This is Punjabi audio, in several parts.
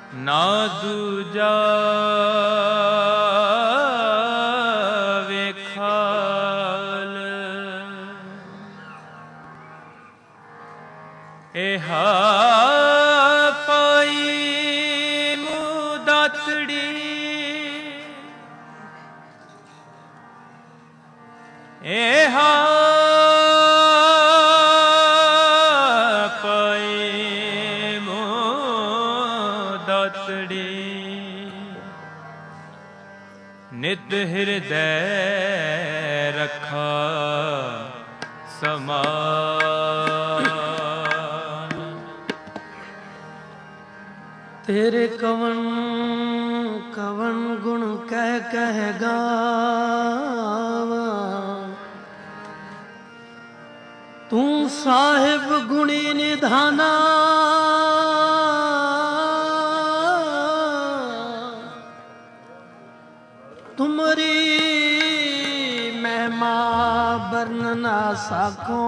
ਨਾ ਦੂਜਾ ਵੇਖਾਲ। ਇਹਾ ਪਾਈ ਮੁਦਾਤੜੀ, ਇਹਾ ਨਿਤ ਹਿਰਦੈ ਰੱਖਾ ਸਮਾਨ। ਤੇਰੇ ਕਵਨ ਕਵਨ ਗੁਣ ਕਹਿ ਕਹਿ ਗਾਵਾਂ, ਤੂੰ ਸਾਹਿਬ ਗੁਣੀ ਨਿਧਾਨਾ। ਤੁਮਰੀ ਮਹਿਮਾ ਬਰਨ ਨਾ ਸਾਕੋ,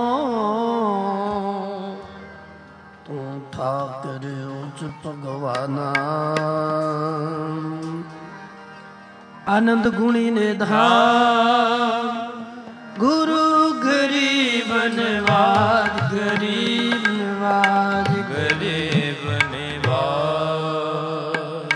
ਤੂੰ ਠਾਕਰ ਉੱਚ ਭਗਵਾਨਾ। ਆਨੰਦ ਗੁਣੀ ਨਿਧਾਨ, ਗੁਰੂ ਗਰੀਬ ਨਿਵਾਜ, ਗਰੀਬ ਨਿਵਾਜ, ਗਰੀਬ ਨਿਵਾਜ।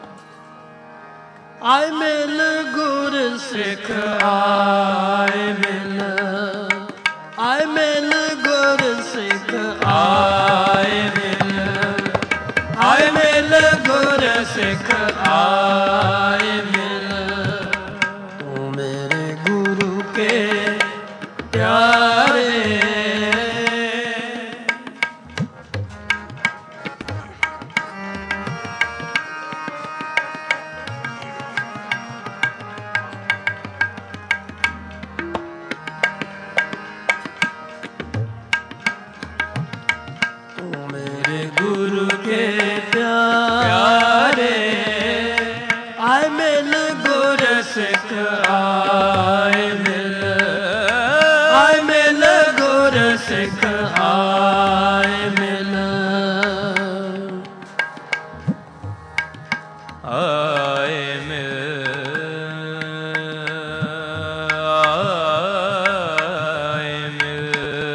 ਆਏ ਮਿਲ ਗੁਰ ਸਿੱਖ, ਆਏ ਮਿਲ, ਆਏ ਮਿਲ ਗੁਰ ਸਿੱਖ, ਆਏ ਮਿਲ, ਆਏ ਮਿਲ ਗੁਰ ਸਿੱਖ, ਆਏ ਮਿਲ। ਤੂੰ ਮੇਰੇ ਗੁਰੂ ਕੇ ਪਿਆਰੇ, ਗੁਰੂ ਕੇ ਪਿਆਰੇ। ਆਏ ਮਿਲ ਗੁਰ ਸਿੱਖ, ਆਏ ਮਿਲ, ਆਏ ਮਿਲ ਗੁਰ ਸਿੱਖ, ਆਏ ਮਿਲ, ਆਏ ਮਿਲ, ਆਏ ਮਿਲ।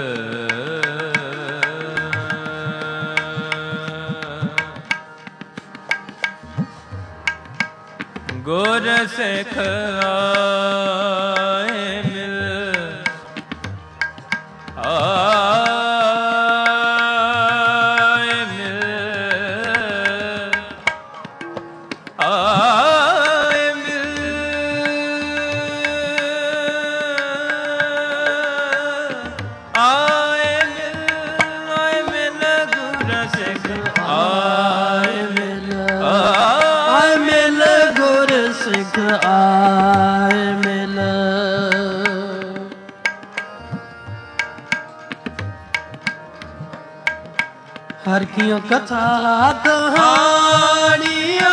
ਗੁਰ ਸਿੱਖ ਆਏ ਮਿਲ, ਆਏ ਮਿਲ, ਆਏ ਮਿਲ, ਆਏ ਮਿਲ, ਆਏ ਮਿਲ ਗੁਰ ਸਿੱਖ, ਆਏ ਮਿਲ, ਆਏ ਮਿਲ ਗੁਰ ਸਿੱਖ, ਆਏ ਮਿਲ। ਹਰ ਕੀਆਂ ਕਥਾ ਕਹਾਣੀਆਂ,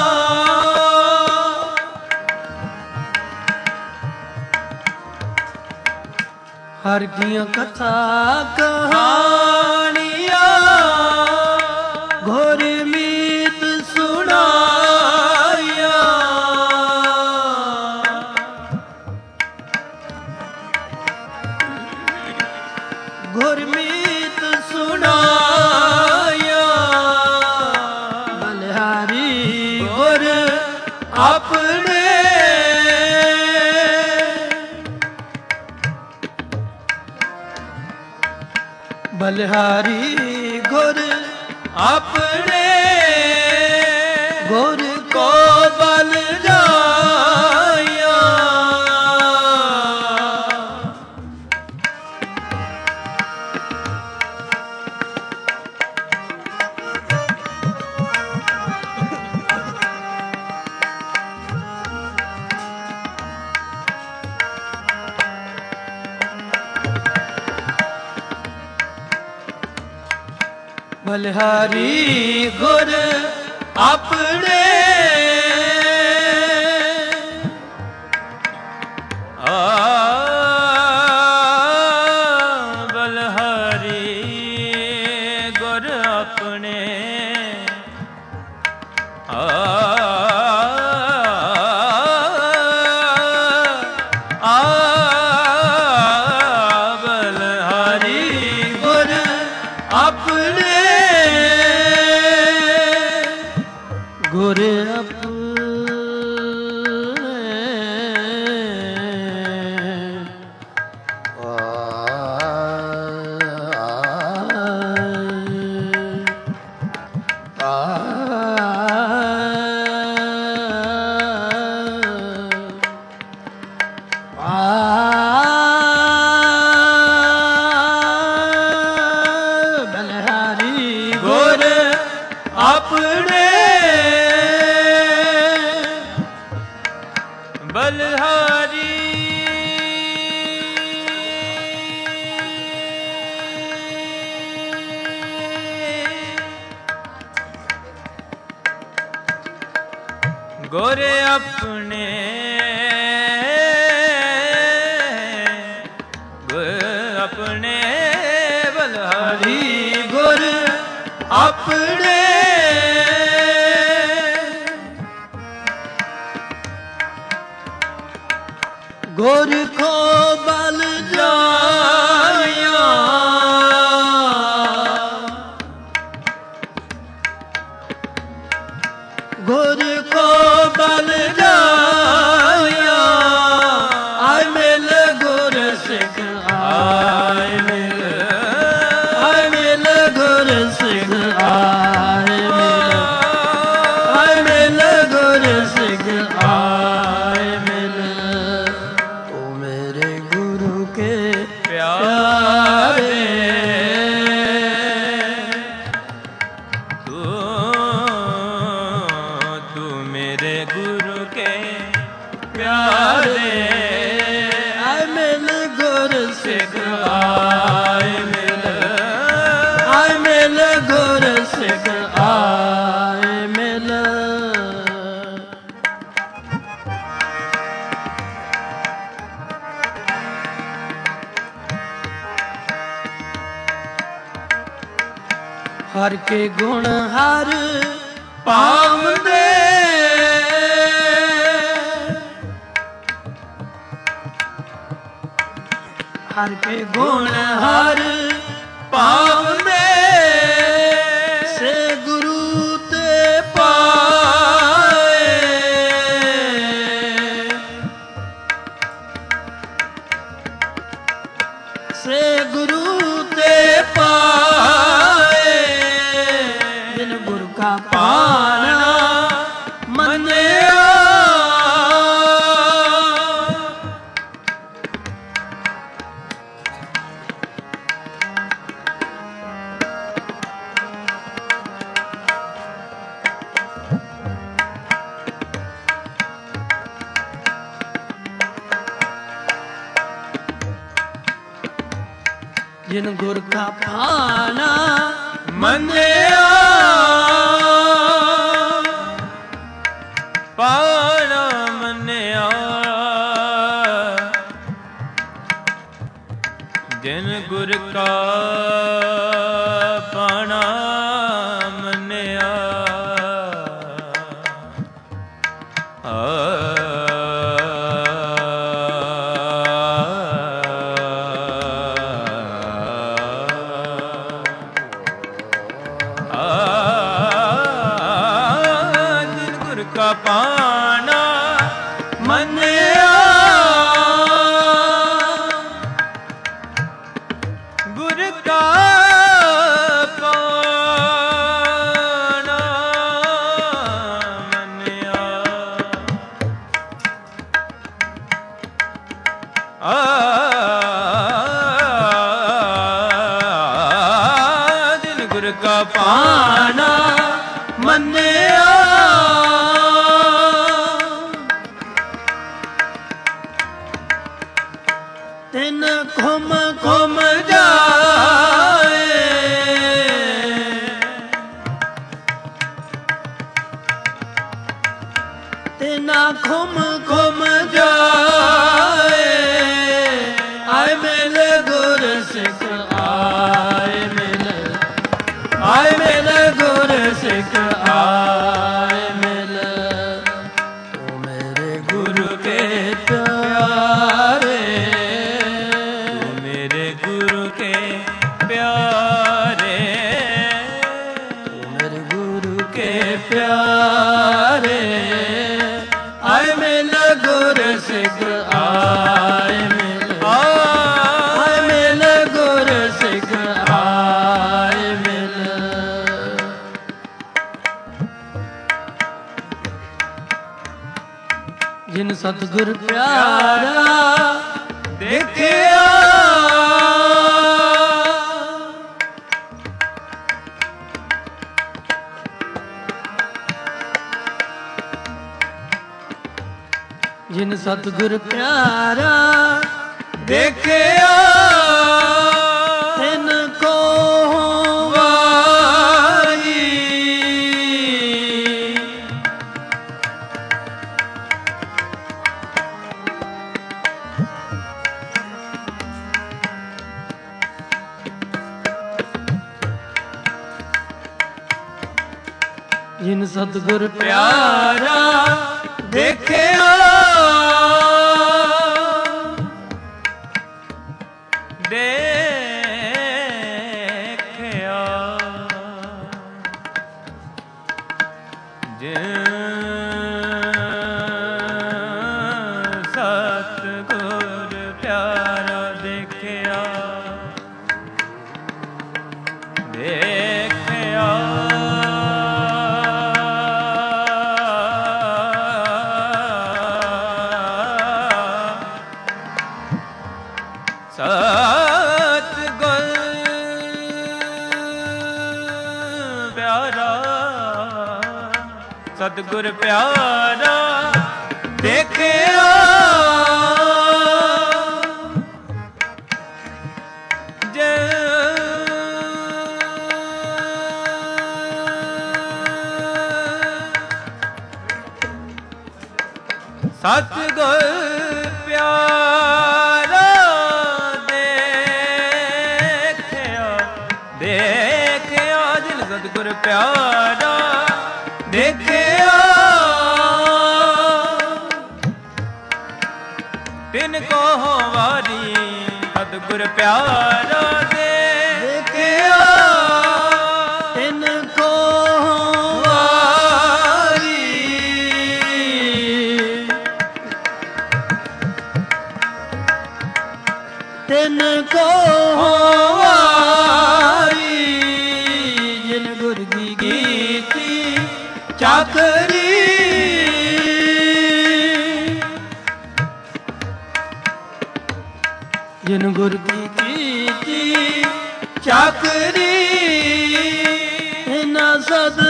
ਹਰ ਕੀਆਂ ਕਥਾ ਕਹਾਣੀਆਂ, ਘੋਰ ਮੀਤ ਸੁਣਾਇਆ। ਘੋਰ ਮੀਤ ਸੁਣਾਇਆ, ਬਲਿਹਾਰੀ ਗੁਰ ਆਪਣੇ। ਬਲਿਹਾਰੀ ਗੁਰ ਆਪਣੇ, ਗੁਰ ਕੋ ਬਲ ਜਾਇਆ। ਬਲਿਹਾਰੀ ਗੁਰ ਆਪਣੇ, ਬਲਿਹਾਰੀ ਗੁਰ ਆਪਣੇ। ਬਲਹਾਰੀ ਗੁਰ ਆਪਣੇ ਗੁਰ ਬਲਹਾਰੀ ਗੁਰ ਆਪਣੇ ਬਲਹਾਰੀ ਗੁਰ ਆਪਣੇ ਗੁਰ ਆਪਣੇ ਬਲਹਾਰੀ ਗੁਰ ਆਪਣੇ ਗੁਰ ਕੋ ਬਲ ਜਾਇਆ ਗੁਰ ਕੋ ਬਲ ਜਾਇਆ ਆਏ ਮਿਲ ਗੁਰ ਸਿੱਖ ਆਏ ਮਿਲ ਗੁਰ ਸਿੱਖ ਆਏ ਮਿਲ ਗੁਰ ਸਿੱਖ ਆਏ ਮਿਲ ਓ ਮੇਰੇ ਗੁਰੂ ਕੇ ਪਿਆਰੇ ਤੂੰ ਮੇਰੇ ਗੁਰੂ ਕੇ ਪਿਆਰੇ ਆਏ ਮਿਲ ਗੁਰ ਸਿੱਖ ਆਏ ਮਿਲ ਗੁਰ ਸਿੱਖ ਆਏ ਮਿਲ ਹਰ ਕੇ ਗੁਣ ਹਰ ਪਾਵੰਦੇ ਹਰ ਕੇ ਗੁਣ ਹਰ ਪਾਵੰਦੇ ਸੇ ਗੁਰੂ ਤੇ ਪਾਏ ਸੇ ਗੁਰੂ ਤੇ ਪਾਏ ਬਿਨ ਗੁਰ ਕਾ ਪਾਣਾ ਮੰਨਿਆ ਜਿਨ ਗੁਰ ਕਾ ਪਾਣਾ ਮੰਨਿਆ ਪਾਣਾ ਮੰਨਿਆ ਜਿਨ ਗੁਰ ਕਾ ਪਾਣਾ ਮੰਨਿਆ ਜਿਨ ਗੁਰ ਕਾ ਪਾਣਾ ਮੰਨਿਆ ਗੁਰ ਕਾ ਪਾਣਾ ਮੰਨਿਆ ਜਿਨ ਗੁਰ ਕਾ ਪਾਣਾ ਮੰਨਿਆ ਤਿਨ ਘੁਮ ਘੁਮ ਜਾਏ ਤਿਨਾ ਘੁਮ ਘੁਮ ਜਾਏ ਆਏ ਮਿਲ ਗੁਰ ਸਿੱਖ ਆਏ ਮਿਲ ਗੁਰ ਸਿੱਖ ਆਏ ਕੇ ਪਿਆਰੇ ਆਏ ਮਿਲ ਗੁਰ ਸਿੱਖ ਆਏ ਮਿਲ ਆਏ ਮਿਲ ਗੁਰ ਸਿੱਖ ਆਏ ਮਿਲ ਜਿਨ ਸਤਿਗੁਰ ਪਿਆਰਾ ਦੇਖਿਆ ਜਿਨ ਸਤਿਗੁਰ ਪਿਆਰਾ ਦੇਖਿਆ ਤਿਨ ਕੋ ਵਾਰੀ ਜਿਨ ਸਤਿਗੁਰ ਪਿਆਰਾ ਦੇਖਿਆ ਦੇਖਿਆ ਜਿਨ ਸਤਿਗੁਰ ਪਿਆਰਾ ਦੇਖਿਆ ਦੇਖਿਆ ਸਤਿਗੁਰ ਪਿਆਰਾ ਸਤਿਗੁਰ ਪਿਆਰਾ ਦੇਖਿਆ ਜੇ ਸਤਿਗੁਰ ਪਿਆਰਾ ਦੇਖਿਆ ਜਿਨ ਸਤਿਗੁਰ ਪਿਆਰਾ ਦੇਖਿਆ ਤਿਨ ਕੋ ਵਾਰੀ ਸਤਿਗੁਰ ਪਿਆਰਾ ਦੇਖਿਆ ਤਿਨ ਕੋ ਵਾਰੀ ਤਿਨ ਕੋ ਚਾਕਰੀ ਜਿਨ ਗੁਰ ਕੀ ਕੀਤੀ ਚਾਕਰੀ ਇਨਾ ਸਦ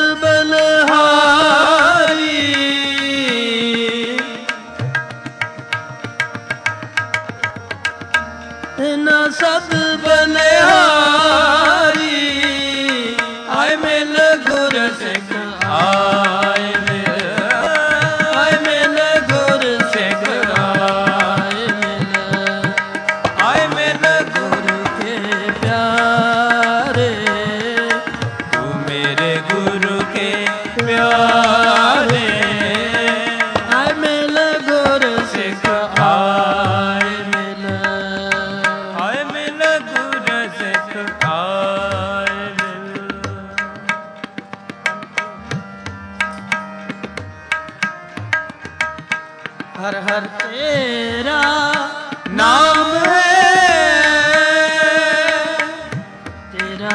ਬਲਹਾਰੀ ਇਨਾ ਸਦ ਬਲਹਾਰੀ ਆਏ ਮਿਲ ਗੁਰ ਸਿੱਖ ਆਏ ਮਿਲ ਗੁਰ ਸਿੱਖ ਆਏ ਮਿਲ ਗੁਰ ਕੇ ਪਿਆਰੇ ਤੂੰ ਮੇਰੇ ਗੁਰੂ ਕੇ ਪਿਆਰੇ ਆਏ ਮਿਲ ਗੁਰ ਸਿੱਖ ਆਏ ਮਿਲ ਗੁਰ ਸਿੱਖ ਆਏ ਮਿਲ ਹਰ ਹਰ ਤੇਰਾ ਨਾਮ ਹੈ ਤੇਰਾ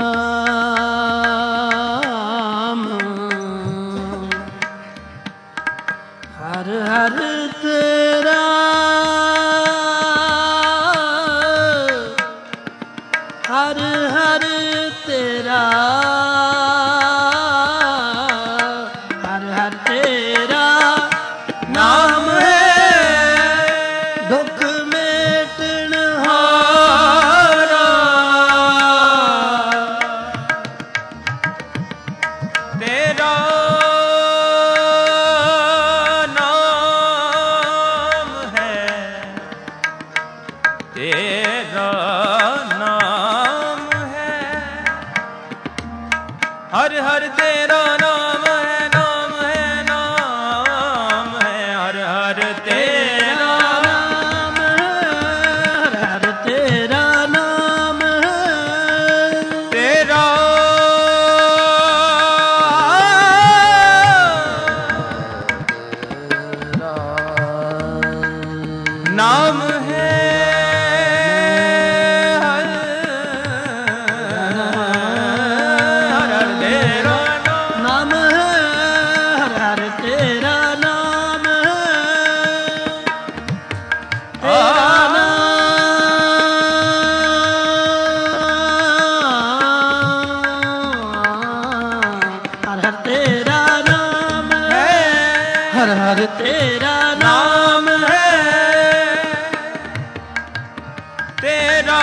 ਨਾਮ ਹਰ ਹਰ ਤੇਰਾ ਹਰ ਹਰ ਤੇਰਾ ਹਰ ਹਰ ਤੇਰਾ ਨਾਮ ਹੈ ਦੁੱਖ ਮੇਟਣ ਹਾਰਾ ਤੇਰਾ ਨਾਮ ਹੈ ਤੇਰਾ ਨਾਮ ਹੈ ਹਰ ਹਰ ਤੇਰਾ ਨਾਮ ਹੈ ਨਾਮ ਹੈ ਨਾਮ ਹੈ ਹਰ ਹਰ ਤੇਰਾ ਨਾਮ ਹਰ ਹਰ ਤੇਰਾ ਨਾਮ ਤੇਰਾ ਹਰ ਤੇਰਾ ਨਾਮ ਹੈ, ਹਰ ਹਰ ਤੇਰਾ ਨਾਮ ਹੈ, ਤੇਰਾ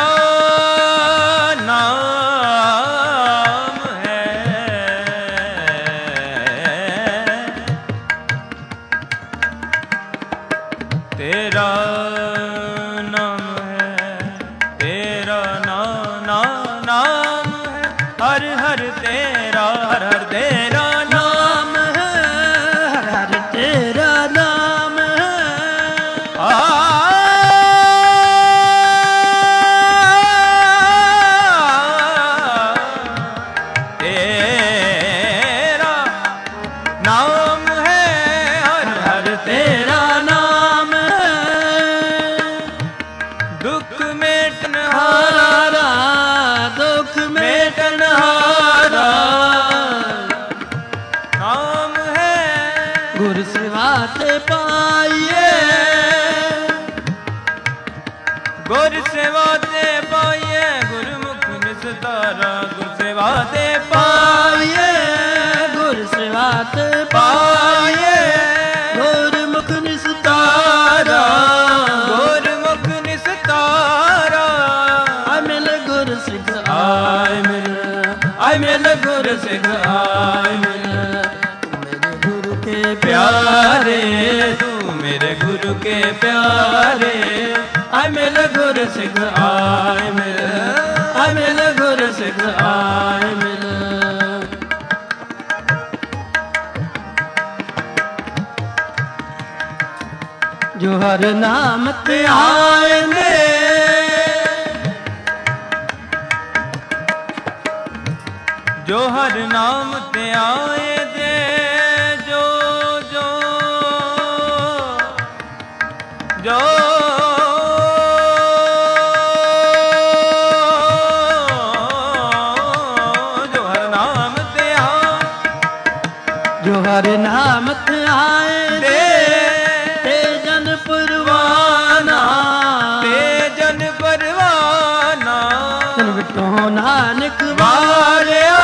ਨਾਮ ਹੈ, ਤੇਰਾ ਨਾਮ ਹੈ, ਤੇਰਾ ਨਾਮ ਹੈ, ਹਰ ਹਰ ਤੇਰਾ, ਹਰ ਹਰ ਤੇਰਾ ਨਾਮ ਹੈ, ਹਰ ਹਰ ਤੇਰਾ ਨਾਮ ਹੈ, ਤੇਰਾ ਨਾਮ ਹੈ, ਹਰ ਹਰ ਤੇਰਾ ਨਾਮ ਹੈ, ਦੁੱਖ ਮੇਟਨ ਹਾਰਾ, ਦੁੱਖ ਮੇਟਨ ਹਾਰਾ ਨਾਮ ਹੈ, ਗੁਰ ਸੇਵਾ ਤੇ ਪਾਈਏ, ਗੁਰ ਸੇਵਾ ਤੇ ਪਾਈਏ, ਗੁਰਮੁਖ ਨਿਸਤਾਰਾ, ਗੁਰ ਸੇਵਾ ਤੇ ਪਾਈਏ, ਗੁਰ ਸੇਵਾ ਤੇ ਪਾਈਏ, ਗੁਰਮੁਖ ਨਿਸਤਾਰਾ, ਗੁਰਮੁਖ ਨਿਸਤਾਰਾ, ਆਇ ਮਿਲ ਗੁਰ ਸਿੱਖ ਆਇ ਮਿਲ, ਆਇ ਮਿਲ ਗੁਰ ਸਿੱਖ ਆਇ ਮਿਲ, ਮੇਰੇ ਗੁਰੂ ਕੇ ਪਿਆਰੇ ਤੂੰ ਮੇਰੇ ਗੁਰੂ ਕੇ ਪਿਆਰੇ, ਆਇ ਮਿਲ ਗੁਰ ਸਿੱਖ ਆਇ ਮਿਲ, ਆਇ ਮਿਲ ਗੁਰ ਸਿੱਖ ਆਇ ਮਿਲ, ਜੋ ਹਰ ਨਾਮ ਤੇ ਆਏ ਨੇ, ਜੋ ਹਰ ਨਾਮ ਤੇ ਆਏ ਦੇ, ਜੋ ਜੋ ਜੋ ਜੋ ਹਰ ਨਾਮ ਤੇ ਆ, ਜੋ ਹਰ ਨਾਮ ਤੇ ਆਏ ਦੇ ਤੇ ਜਨ ਪਰਵਾਨਾ, ਤੇ ਜਨ ਪਰਵਾਨਾ, ਤਨ ਵਿਟੋ ਨਾਨਕ ਵਾਰਿਆ,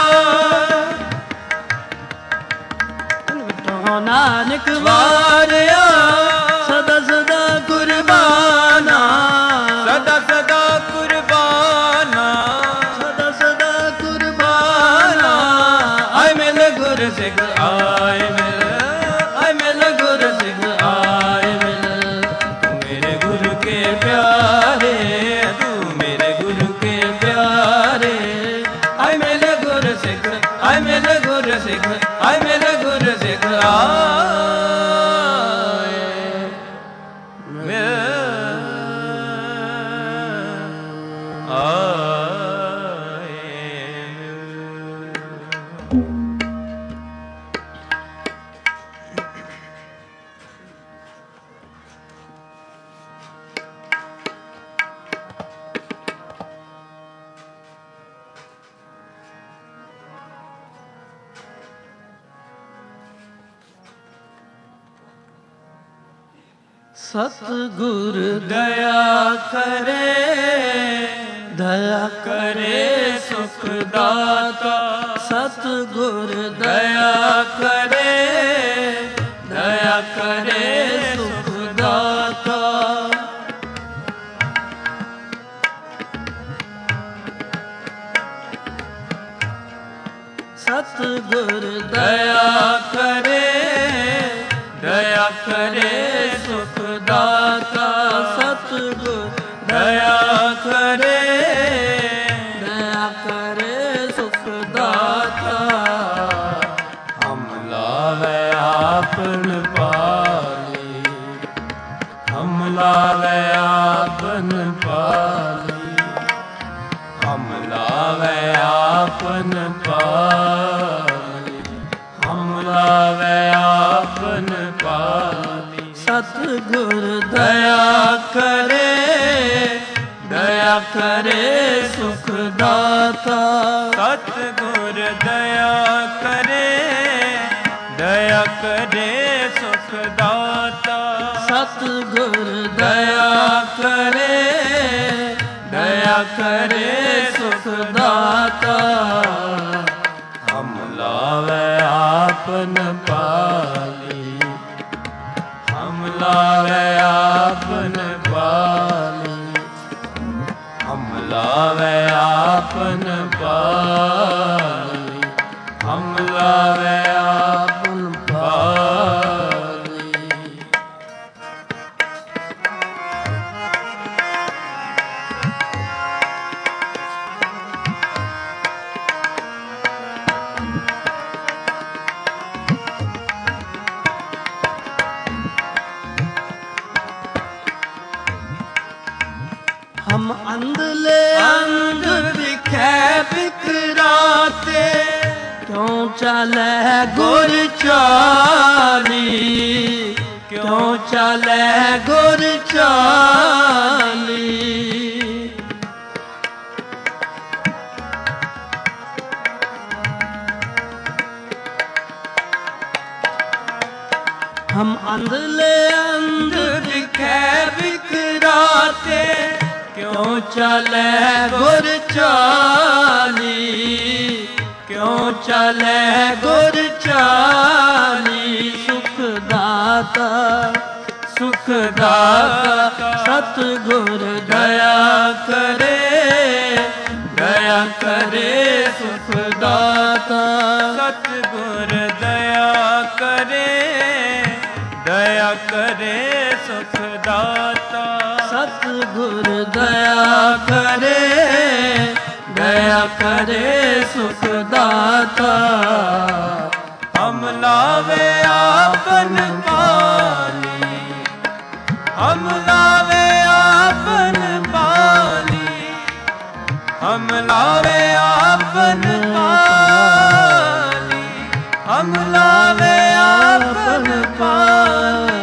ਤਨ ਵਿਟੋ ਨਾਨਕ ਵਾਰਿਆ, ਸਦਾ ਸਦਾ ਕੁਰਬਾਨਾ, ਸਦਾ ਸਦਾ ਕੁਰਬਾਨਾ, ਸਦਾ ਸਦਾ ਕੁਰਬਾਨਾ, ਆਇ ਮਿਲ ਗੁਰ ਸਿੱਖ ਆਇ ਮਿਲ, ਆਇ ਮਿਲ ਗੁਰ ਸਿੱਖ ਆਇ ਮਿਲ, ਤੂੰ ਮੇਰੇ ਗੁਰੂ ਕੇ ਪਿਆਰੇ, ਤੂੰ ਮੇਰੇ ਗੁਰੂ ਕੇ ਪਿਆਰੇ, ਆਇ ਮਿਲ ਗੁਰ ਸਿੱਖ, ਆਇ ਮਿਲ ਗੁਰ ਸਿੱਖ, ਆਇ ਮਿਲ ਗੁਰ ਸਿੱਖ ਆਇ ਮਿਲ, ਆਇ ਮਿਲ। ਸਤਿਗੁਰ ਦਇਆ ਕਰੇ, ਦਇਆ ਕਰੇ ਸੁਖ ਦਾਤਾ, ਸਤਿਗੁਰ ਦਇਆ ਕਰੇ, ਦਇਆ ਕਰੇ ਸੁਖ ਦਾਤਾ, ਸਤਿਗੁਰ ਦਇਆ ਕਰੇ, ਦਇਆ ਕਰੇ ਸੁਖ ਦਾਤਾ, ਸਤਿਗੁਰ ਦਇਆ ਕਰੇ, ਦਇਆ ਕਰੇ ਸੁਖ ਦਾਤਾ, ਹਮ ਲਾਵੇ ਆਪਨ ਪਾਲੀ, ਹਮ ਲਾਵੇ ਆਪਨ ਪਾਲੀ, ਹਮ ਲਾਵੇ ਆਪਨ ਪਾਲੀ, ਹਮ ਲਾਵੇ ਆਪਨ ਪਾਲੀ, ਸਤਿਗੁਰ ਦਇਆ ਕਰੇ, ਦਇਆ ਕਰੇ ਸੁਖ ਦਾਤਾ, ਸਤਿਗੁਰ ਦਇਆ ਕਰੇ, ਦਇਆ ਕਰੇ ਸੁਖ ਦਾਤਾ, ਸਤਿਗੁਰ ਦਇਆ ਕਰੇ, ਦਇਆ ਕਰੇ ਸੁਖ ਦਾਤਾ, ਹਮ लावे आपन पाली, हम लावे आपन पाली, हम लावे आपन पाली, हम लावे आपन पाली। हम अंधले अंध बिखे बिखराते, क्यों चले गुर चाली, क्यों चले गुर चाली। हम अंधले अंध बिखे बिखराते, क्यों चले गुर चाली, क्यों चले गुर चाली। सुख दाता, सुख दाता सतगुर दया करे, दया करे सुख दाता। सतगुर दया करे, दया करे सुख दाता। सतगुर दया करे, दया करे सुख दाता। हम लावे आपन पाली, हम लावे आपन पाली, हम लावे आपन पाली, हम लावे आपन पाली।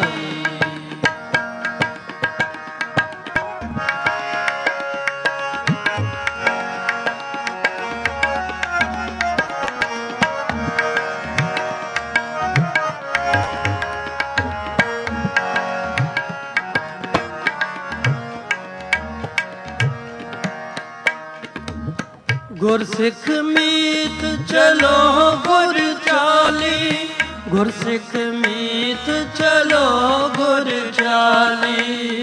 गुर सिख मीत चलो गुर चाली, गुर सिख मीत चलो गुर चाली।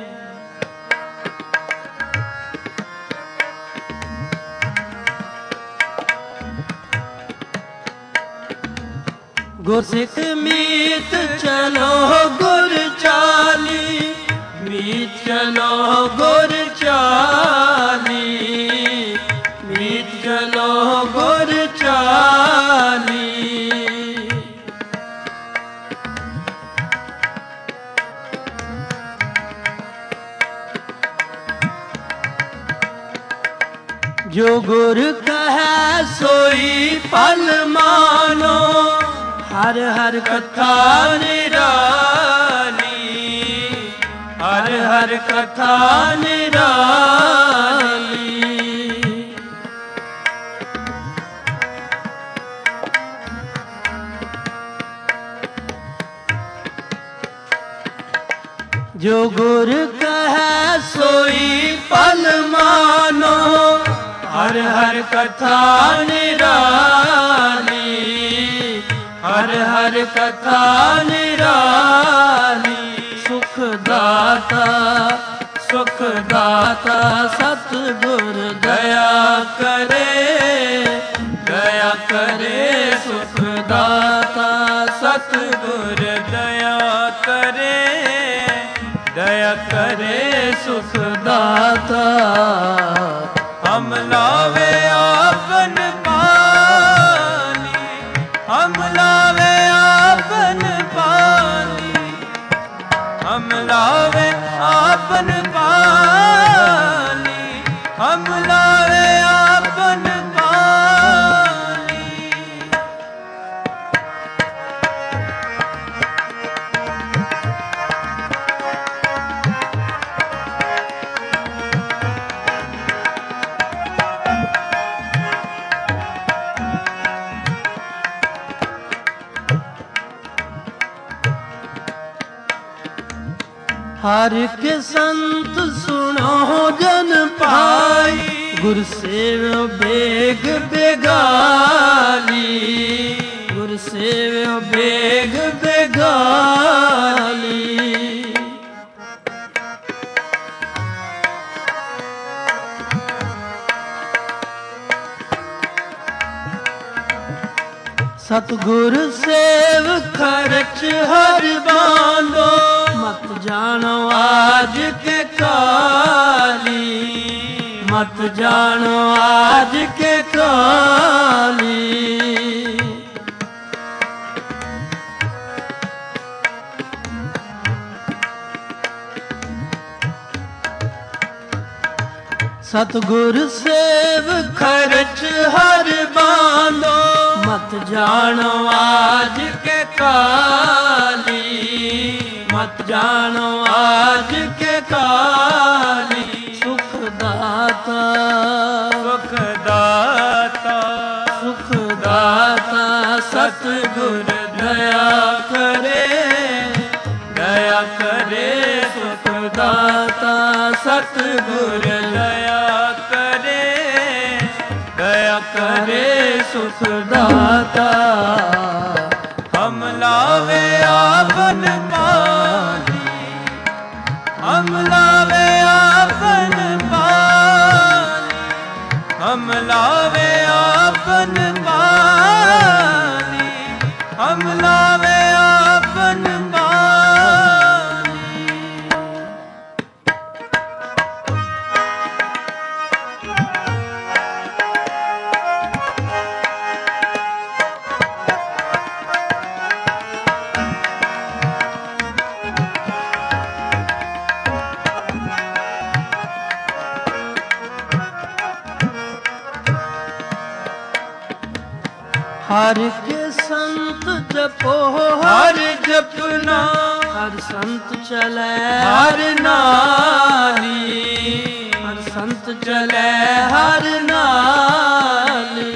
गुर सिख मीत चलो गुर चाली, मीत चलो गुर चाली, मीत चलो गुर चाली। जो गुर कहे सोई पल मानो, हर हर कथा निराली, हर हर कथा निराली। जो गुर कहे सोई पल मानो, हर हर कथा निराली, हर हर कथा निराली। सुख दाता, सुख दाता सतगुर दया करे, दया करे सुख दाता। सतगुर दया करे, दया करे सुख दाता। हम लावे आपन पाली, हम लावे आपन पाली, हम लावे आपन पाली, हम लावे आपन पाली। हर के संत सुनो जन पाई, ਗੁਰ ਸੇਵਿਓ ਬੇਗ ਬੇਗਾਲੀ, ਗੁਰ ਸੇਵਿਓ ਬੇਗ ਬੇਗਾਲੀ। ਸਤਿਗੁਰ ਸੇਵ ਖਰਚ ਹਰ ਬਾਂਧੋ, ਮਤ ਜਾਣੋ ਆਜ ਕੇ ਕਾਲੀ, ਮਤ ਜਾਣੋ ਆਜ ਕੇ ਕਾਲੀ। ਸਤਿਗੁਰ ਸੇਵ ਖਰਚ ਹਰ ਬਾਂਧੋ, ਮਤ ਜਾਣੋ ਆਜ ਕੇ ਕਾਲੀ, ਮਤ ਜਾਣੋ ਆਜ ਕੇ ਕਾਲੀ। ਸੁਖ ਦਾਤਾ, ਸੁਖ ਦਾਤਾ, ਸੁਖ ਦਾਤਾ ਸਤਿਗੁਰ ਦਇਆ ਕਰੇ, ਦਇਆ ਕਰੇ। ਸੁਖ ਦਾਤਾ ਸਤਿਗੁਰ ਦਇਆ ਕਰੇ, ਦਇਆ ਕਰੇ ਸੁਖ ਦਾਤਾ। ਹਮ ਲਾਵੇ ਆਪਨ ਪਾਣੀ, ਹਮ ਲਾਵੇ ਆਪਨ ਪਾਣੀ, ਹਮ ਲਾਵੇ ਆਪਨ ਪਾਣੀ, ਹਮ ਲਾਵੇ ਆਪਨ ਪਾਣੀ। हर के संत जपो हर जपना, हर संत चले हर नाली, हर संत चले हर नाली।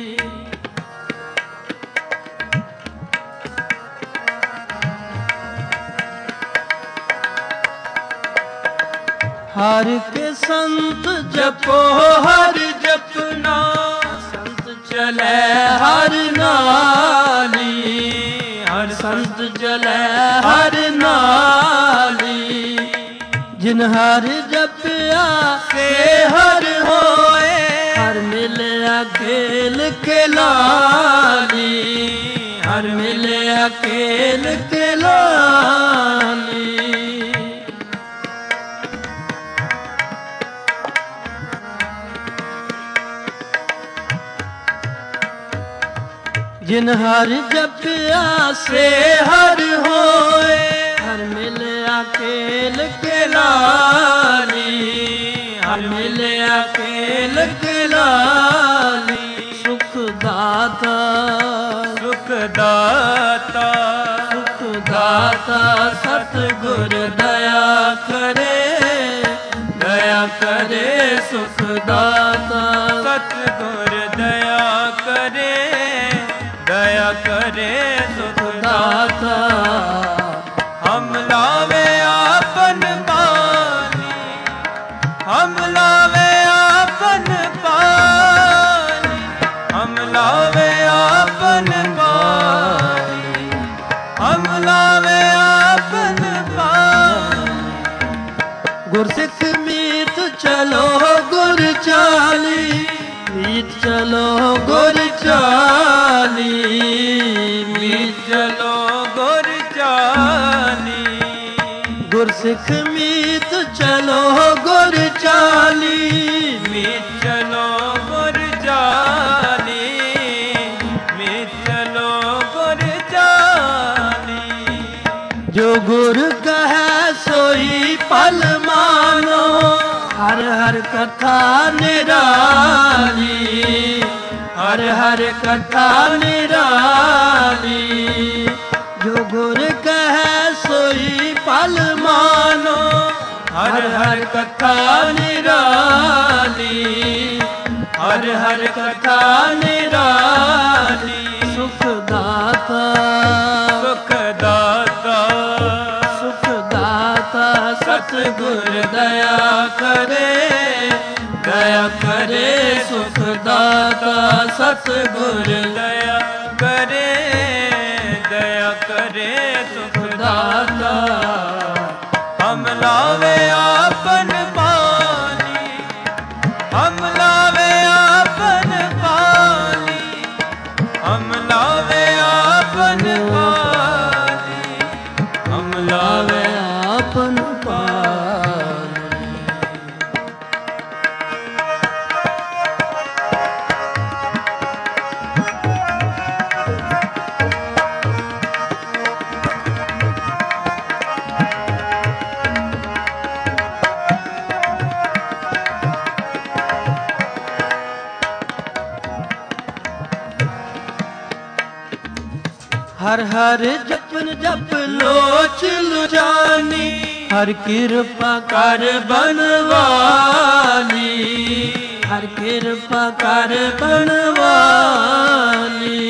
हर के संत जपो हर जपना, चले हर नाली, हर संत चले हर नाली। जिन हर जपिया से हर होए, हर मिलया खेल खिलाली, हर मिलया खेल खिलाली। जिन हर जपिया से हर होए, हर मिलया खेल खिलाली, हर मिलया खेल खिलाली। सुख दाता, सुख दाता, सुख दाता सतगुर दया करे, दया करे सुख दाता। सतगुर दया करे, दया करे सुख दाता। हम लावे आपन पानी, हम लावे आपन पानी, हम लावे आपन पानी, हम लावे आपन पानी। गुरसिख मीत चलो गुर चाली, मीत चलो गुर चाली, मीत चलो गुर चाली। गुरसिख मीत चलो गुर चाली, मीत चलो गुर चाली, मीत चलो गुर चाली। जो गुर कहे सोई पल मानो, हर हर कथा निराली, हर हर कथा निराली। जो गुर कहे सोई पल मानो, हर हर कथा निराली, हर हर कथा निराली। सुख दाता, सुख दाता, सुख दाता सतगुर दया करे, ਦਇਆ ਕਰੇ ਸੁਖ ਦਾਤਾ ਸਤਿਗੁਰ ਦਇਆ ਕਰੇ ਸੁਖ ਦਾਤਾ ਹਮ ਲਾਵੇ ਆਪਨ ਪਾਣੀ ਹਮ ਲਾਵੇ ਆਪਨ ਪਾਣੀ ਹਮ ਲਾਵੇ ਆਪਨ ਪਾਣੀ ਹਮ ਲਾਵੇ ਆਪਨ ਹਰ ਹਰ ਜਪਨ ਜਪ ਲੋਚ ਲੁਜਾਨੀ ਹਰ ਕਿਰਪਾ ਕਰ ਬਨਵਾਲੀ ਹਰ ਕਿਰਪਾ ਕਰ ਬਨਵਾਲੀ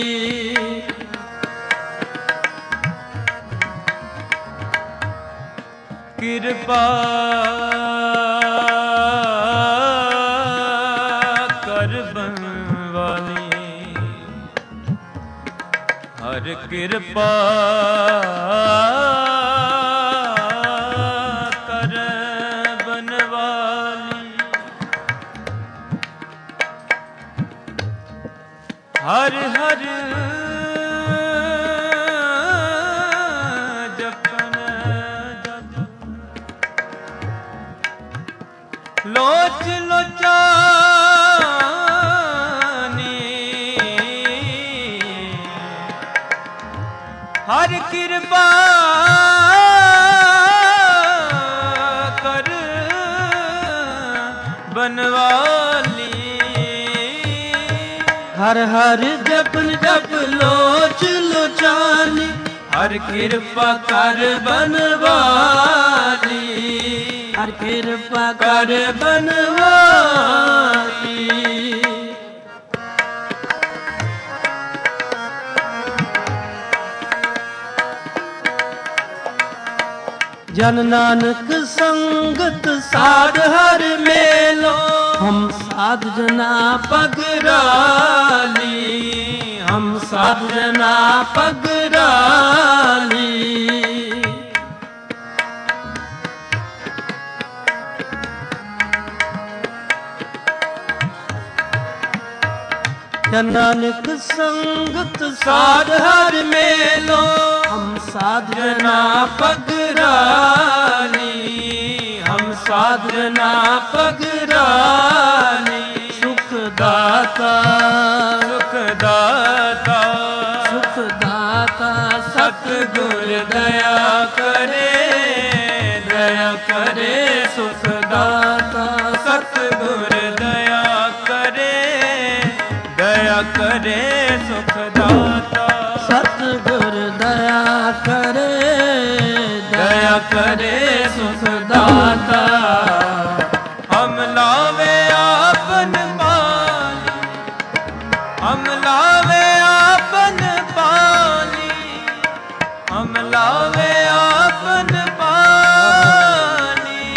ਕਿਰਪਾ ਕਰ ਬਨਵਾਲੀ ਹਰ ਕਿਰਪਾ ਕਰ ਬਨਵਾਲੀ ਹਰ ਹਰ ਜਪਨ ਜਪ ਲੋਚ ਲੋਚਾਨੀ ਹਰ ਕਿਰਪਾ ਕਰ ਬਨਵਾਲੀ ਹਰ ਹਰ ਜਪਨ ਜਪ ਲੋਚ ਲੋਚਾਨੀ ਹਰ ਕਿਰਪਾ ਕਰ ਬਨਵਾਲੀ ਹਰ ਕਿਰਪਾ ਕਰ ਬਨਵਾਲੀ ਜਨ ਨਾਨਕ ਸੰਗਤ ਸਾਧ ਹਰ ਮੇਲੋ ਹਮ ਸਾਧ ਜਨਾ ਪਗਰਾਲੀ ਹਮ ਸਾਧ ਜਨਾ ਪਗਰਾਲੀ ਜਨ ਨਾਨਕ ਸੰਗਤ ਸਾਧ ਹਰ ਮੇਲੋ ਹਮ ਸਾਧਨਾ ਪਗਰਾਲੀ ਹਮ ਸਾਧਨਾ ਪਗਰਾਲੀ ਸੁਖ ਦਾਤਾ ਸੁਖ ਦਾਤਾ ਸੁਖ ਦਾਤਾ ਸਤਿਗੁਰ ਦਇਆ ਕਰੇ ਸੁਖ ਦਾਤਾ ਸਤਿਗੁਰ ਦਇਆ ਕਰੇ ਸੁਖ ਦਾਤਾ ਸਤਿਗੁਰ ਦਇਆ ਕਰੇ ਸੁਖ ਦਾਤਾ ਹਮ ਲਾਵੇ ਆਪਨ ਪਾਣੀ ਹਮ ਲਾਵੇ ਆਪਨ ਪਾਣੀ ਹਮ ਲਾਵੇ ਆਪਨ ਪਾਣੀ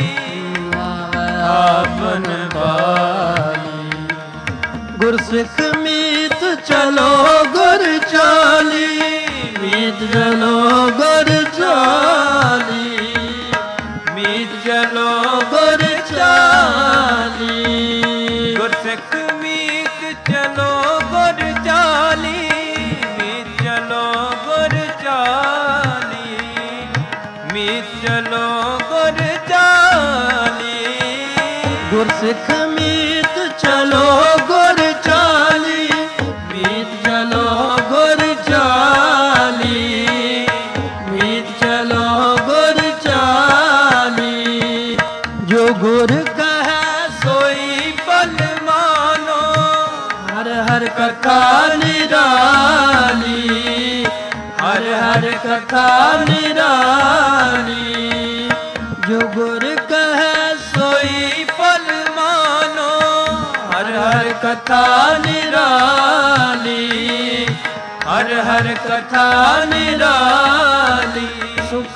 ਆਪਨ ਪਾਣੀ ਗੁਰਸਿੱਖ ਮੀਤ ਚਲੋ ਗੁਰ ਚਾਲੀ ਮੀਤ ਚਲੋ ਗੁਰ ਚਾਲੀ ਮੀਤ ਚਲੋ ਗੁਰ ਚਾਲੀ ਗੁਰਸਿੱਖ ਮੀਤ ਚਲੋ ਗੁਰ ਚਾਲੀ ਮੀਤ ਚਲੋ ਗੁਰ ਚਾਲੀ ਮੀਤ ਚਲੋ ਗੁਰ ਚਾਲੀ ਗੁਰਸਿੱਖ ਮੀਤ ਚਲੋ ਗੁਰ ਚਾਲੀ ਮੀਤ ਚਲੋ ਗੁਰ ਚਾਲੀ ਮੀਤ ਚਲੋ ਗੁਰ ਚਾਲੀ ਜੋ ਗੁਰ ਕਹੈ ਸੋਈ ਪਲ ਮਾਨੋ ਹਰ ਹਰ ਕਥਾ ਨਿਰਾਲੀ ਹਰ ਹਰ ਕਥਾ ਨਿਰਾਲੀ ਜੋ ਗੁਰ ਕਹੈ ਸੋਈ ਪਲ ਮਾਨੋ ਹਰ ਹਰ ਕਥਾ ਨਿਰਾਲੀ ਹਰ ਹਰ ਕਥਾ ਨਿਰਾਲੀ ਸੁਖ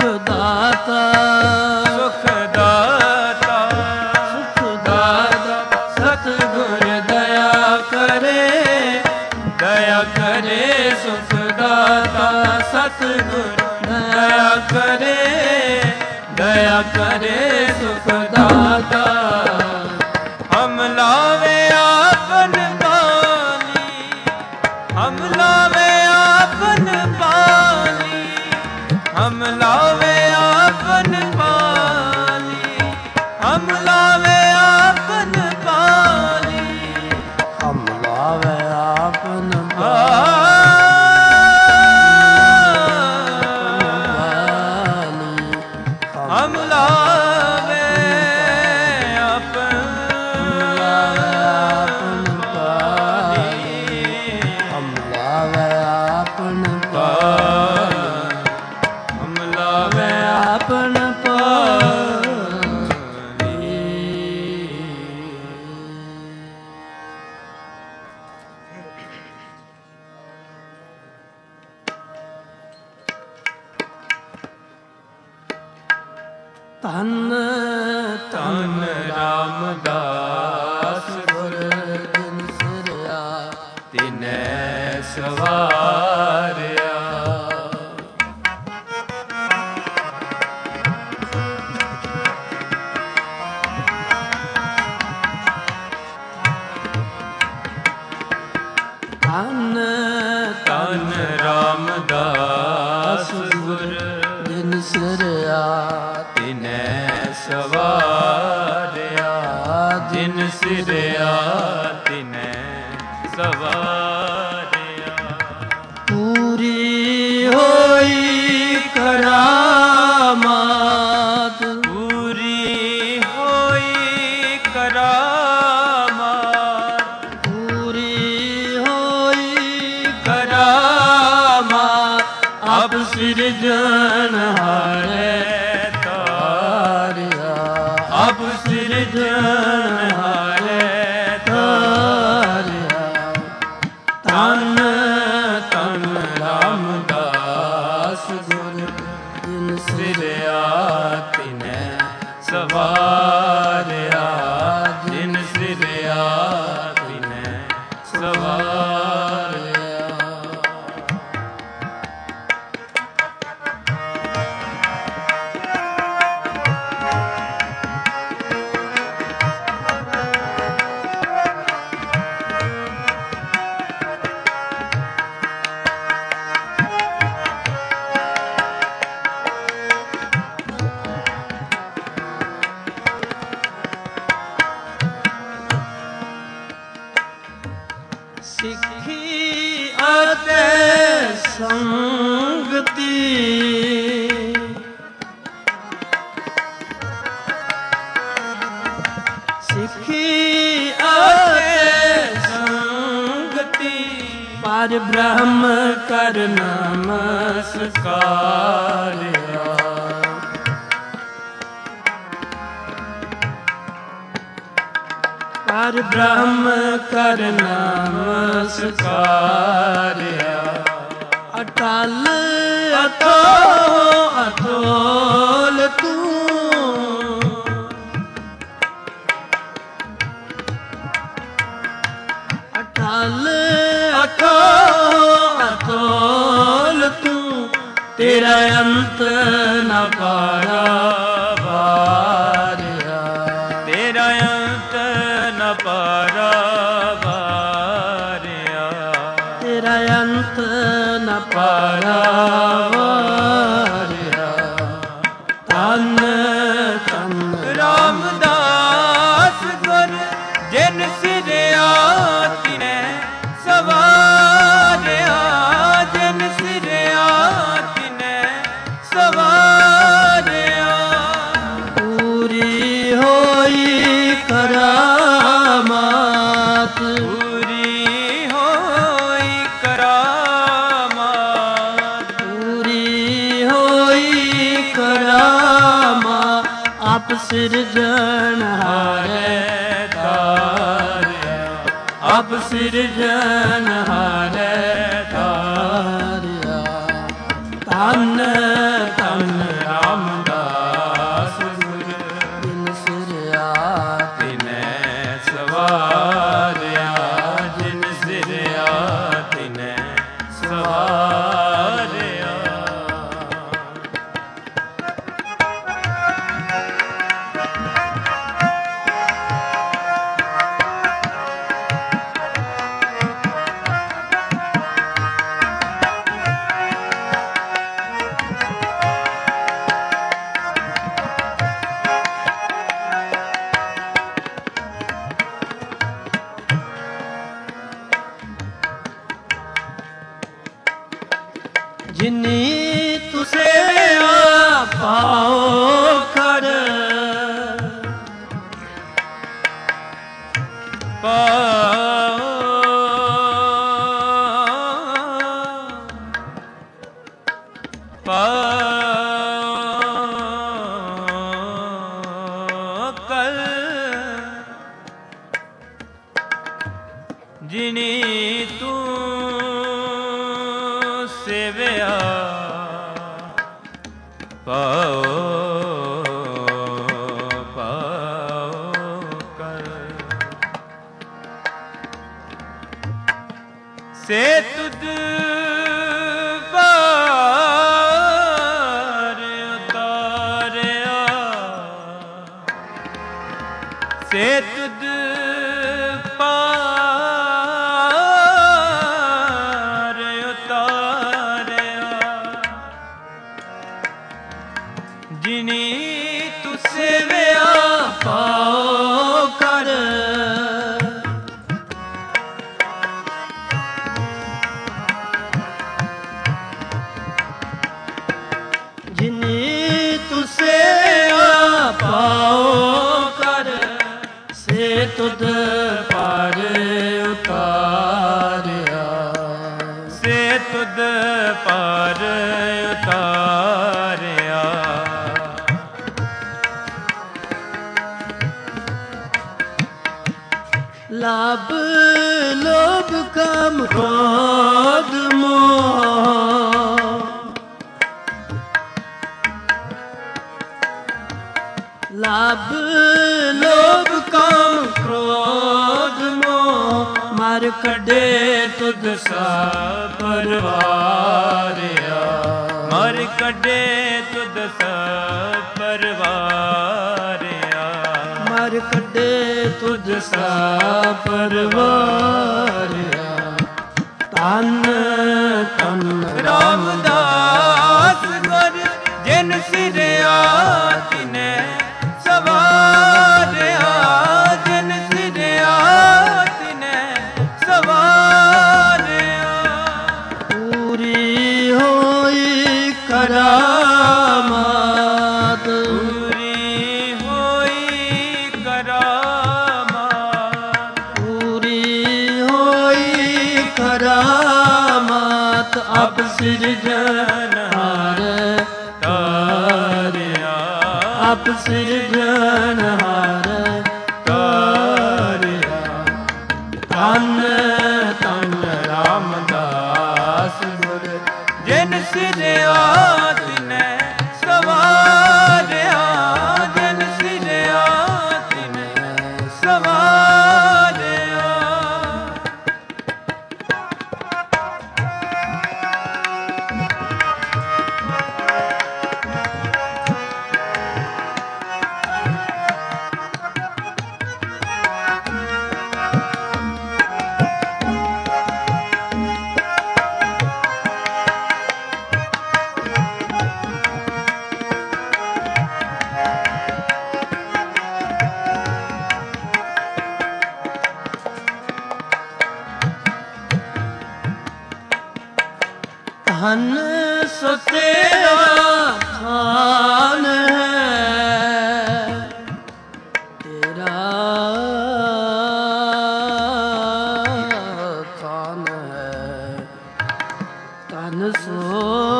ਦਾਤਾ ਸੁਖ ਦਾਤਾ ਸੁਖ ਦਾਤਾ ਦਾਤਾ ਸਤਿਗੁਰ ਦਇਆ ਕਰੇ, ਦਇਆ ਕਰੇ ਸੁਖ ਦਾਤਾ। ਹਮ ਲਾਵੇ ਆਪਨ ਬਾਣੀ, ਹਮ ਲਾਵੇ ਆਪਨ ਬਾਣੀ, ਹਮ ਲਾਵੇ ਆਪਨ ਬਾਣੀ, ਹਮ ਲਾਵੇ ਆਪਨ ਬਾਣੀ, ਹਮ ਲਾਵੇ ਆਪਨ ਹਮ ਲਾਵੇ ਆਪਨ ਬਾਣੀ, ਹਮ ਲਾਵੇ ਆਪਨ ਹਮ ਲਾਵੇ ਆਪਨ ਧੰਨ ਧੰਨ ਰਾਮਦਾਸ ਗੁਰ ਦਿਨ ਸਿਰਿਆ ਤਿਨੈ ਸਵਾਰਿਆ। ਧੰਨ ਧੰਨ ਰਾਮਦਾਸ ਗੁਰ ਦਿਨ ਸਿਰਿਆ ਤਿਨੈ ਸਵਾਰਿਆ, ਜਿਨ ਸਿਰਿਆ ਤਿਨੈ ਸਵਾਰਿਆ। ਪੂਰੀ ਹੋਈ ਕਰਾਮਾਤ, ਪੂਰੀ ਹੋਈ ਕਰਾਮਾਤ, ਪੂਰੀ ਹੋਈ ਕਰਾਮਾਤ, ਆਪ ਸਿਰਜਣਹਾਰੇ ਤਾਰਿਆ, ਆਪ ਸਿਰਜਣਹਾਰੇ ਤਾਰਿਆ। ਧੰਨ ਧੰਨ ਰਾਮਦਾਸ ਗੁਰ ਦਿਨ ਸਿਰਿਆ ਤਿਨੈ ਸਵਾਰਿਆ, ਜਿਨ ਸਿਰਿਆ ਤਿਨੈ ਸਵਾਰਿਆ। ਸਿੱਖੀ ਅਤੇ ਸੰਗਤੀ, ਸਿੱਖੀ ਅਤੇ ਸੰਗਤੀ, ਪਰ ਬ੍ਰਹਮ ਕਰ ਨਮਸਕਾਰਿਆ। ਪਰ ਬ੍ਰਹਮ ਕਰ ਨਮਸਕਾਰਿਆ। ਅਟਲ ਅਥੋ ਅਥੋਲ ਤੂੰ, ਅਟਲ ਅਥੋ ਅਥੋਲ ਤੂੰ, ਤੇਰਾ ਅੰਤ ਨ ਪਾਰਾਵਾਰਿਆ, ਤੇਰਾ ਅੰਤ ਨ ਪਾਰਾਵਾਰਿਆ, ਤੇਰਾ ਅੰਤ ਨ ਪਾਰਾਵਾਰਿਆ। ਧੰਨ ਧੰਨ ਰਾਮਦਾਸ ਗੁਰ ਜਿਨ ਸਿਰਿਆ ਤਿਨੈ ਸਵਾਰਿਆ, ਜਿਨ ਸਿਰਿਆ ਤਿਨੈ ਸਵਾਰਿਆ। ਪੂਰੀ ਹੋਈ ਕਰਾਮਾਤ, ਪੂਰੀ ਹੋਈ ਕਰਾਮਾਤ, ਪੂਰੀ ਹੋਈ ਕਰਾਮਾਤ, ਆਪ ਸਿਰਜਣਹਾਰੇ ਤਾਰਿਆ, ਆਪ ਸਿਰਜਣਹਾਰੇ ਤਾਰਿਆ। ਧੰਨ ਧੰਨ ਰਾਮਦਾਸ ਗੁਰ ਦਿਨ ਸਿਰਿਆ ਤਿਨੈ ਸਵਾਰਿਆ, ਜਿਨ ਸਿਰਿਆ ਤਿਨੈ ਸਵਾਰਿਆ। ਜਿਨੀ ਤੁਸੇ ਪਾਓ ਕਰ ਜਿਨੀ ਤੂੰ ਸੇਵਿਆ ਪਾਓ ਕਰ ਸੇ ਤੁਧ ਪਾਰ ਉਤਾਰਿਆ ਸੇ ਤੁਧ ਪਾਰ ਉਤਾਰਿਆ ਜਿਨੀ ਤੂੰ ਸੇਵਿਆ ਪਾਓ ਕਰ ਜਿਨੀ ਤੂੰ ਸੇਵਿਆ ਪਾਓ ਕਰ ਸੇ ਤੁਧ ਪਾਰ ਉਤਾਰਿਆ ਸੇ ਤੁਧ ਪਾਰ ਉਤਾਰਿਆ ਲਾਭ ਲੋਭ ਕਾਮ ਕ੍ਰੋਧ ਮੋਹ ਲਾਭ ਲੋਭ ਕਾਮ ਕ੍ਰੋਧ ਮੋਹ ਮਰ ਕੱਢੇ ਤੁਧ ਸਾ ਪਰਵਾਰਿਆ ਮਰ ਕੱਢੇ ਤੁਧ ਸਾ ਪਰਵਾਰਿਆ ਮਰ ਕੱਢੇ ਤੁਧ ਸਾ ਪਰਵਾਰਿਆ ਤਨ ਤਨ ਰਾਮਦਾਸ ਗੁਰ ਜਿਨ ਸਿਰਿਆ ਤਿਨੈ ਸਵਾਰਿਆ ਜਿਨ ਸਿਰਿਆ ਤਿਨੈ ਸਵਾਰਿਆ ਪੂਰੀ ਹੋਈ ਕਰਾਮਾਤ ਪੂਰੀ ਹੋਈ ਕਰਾਮਾਤ ਪੂਰੀ ਹੋਈ ਕਰਾਮਾਤ ਅਬ ਸਿਰਜਣਹਾਰ ਤਾਰਿਆ ਅਬ ਸਿਰਜਣਹਾਰ ਤਾਰਿਆ ਤਨ ਤਨ ਰਾਮਦਾਸ ਗੁਰ ਜਿਨ ਸਿਰਿਆ ਤਿਨੈ ਸਵਾਰਿਆ ਜਿਨ ਸਿਰਿਆ ਤਿਨੈ ਸਵਾਰਿਆ ਧਨ ਸੋ ਤੇਰਾ ਥਾਨ ਹੈ ਤੇਰਾ ਥਾਨ ਹੈ ਧਨ ਸੋ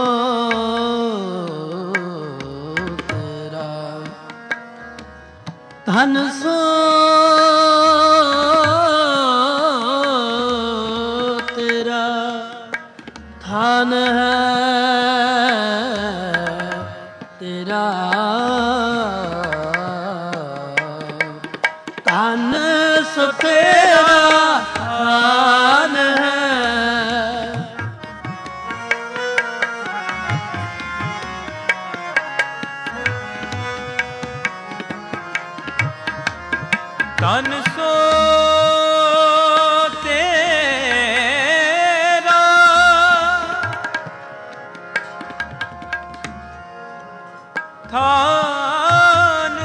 ਤੇਰਾ ਧਨ ਸੋ ਤੇਰਾ ਥਾਨ ਹੈ ਤੇਰਾ ਧਨ ਸੋ ਤੇਰਾ ਥਾਨ ਹੈ ਧਨ ਸੋ ਤੇਰਾ ਥਾਨ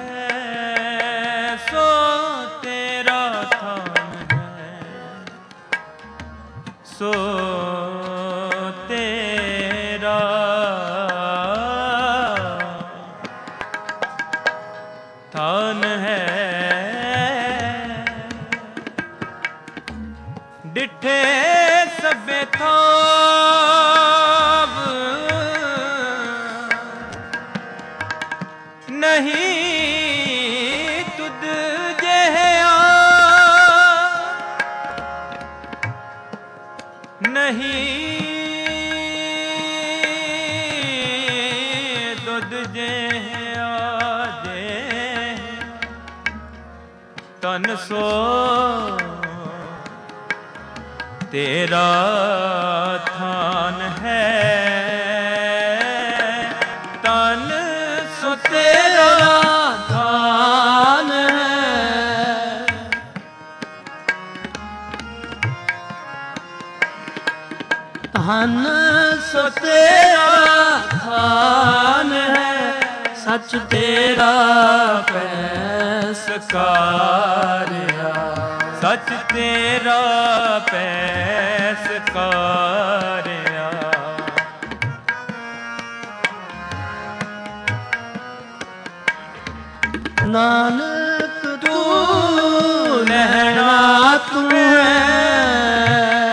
ਹੈ ਸੋ ਤੇਰਾ ਥਾਨ ਹੈ ਸੋ ਤੇਰਾ ਤੁਧ ਜੇ ਆਜੇ ਤਨ ਸੋ ਤੇਰਾ ਥਾਨ ਹੈ, ਤਨ ਸੋ ਤੇਰਾ ਥਾਨ ਹੈ। ਧਨ ਸੋ ਤੇਰਾ ਥਾਨ ਹੈ, ਸੱਚ ਤੇਰਾ ਪੈਸ ਕਾਰਿਆ, ਸੱਚ ਤੇਰਾ ਪੈਸ ਕਾਰਿਆ। ਨਾਨਕ ਤੂੰ ਲੈਣਾ ਤੂੰ ਹੈ,